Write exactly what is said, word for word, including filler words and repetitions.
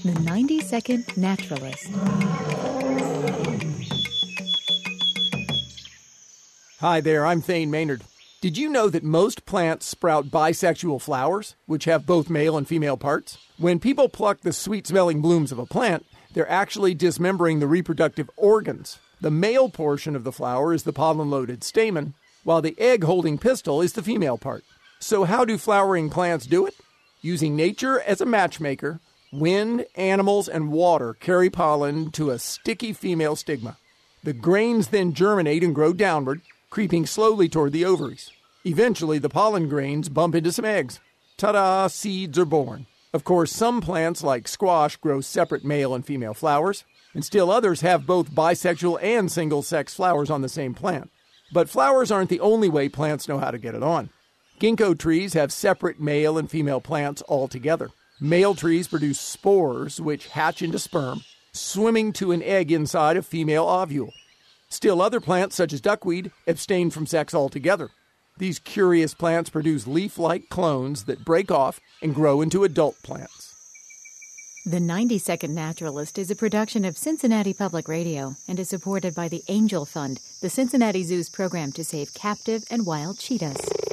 The ninety-second Naturalist. Hi there, I'm Thane Maynard. Did you know that most plants sprout bisexual flowers, which have both male and female parts? When people pluck the sweet-smelling blooms of a plant, they're actually dismembering the reproductive organs. The male portion of the flower is the pollen-loaded stamen, while the egg-holding pistil is the female part. So how do flowering plants do it? Using nature as a matchmaker, wind, animals, and water carry pollen to a sticky female stigma. The grains then germinate and grow downward, creeping slowly toward the ovaries. Eventually, the pollen grains bump into some eggs. Ta-da! Seeds are born. Of course, some plants, like squash, grow separate male and female flowers, and still others have both bisexual and single-sex flowers on the same plant. But flowers aren't the only way plants know how to get it on. Ginkgo trees have separate male and female plants altogether. Male trees produce spores, which hatch into sperm, swimming to an egg inside a female ovule. Still other plants, such as duckweed, abstain from sex altogether. These curious plants produce leaf-like clones that break off and grow into adult plants. The ninety-second Naturalist is a production of Cincinnati Public Radio and is supported by the Angel Fund, the Cincinnati Zoo's program to save captive and wild cheetahs.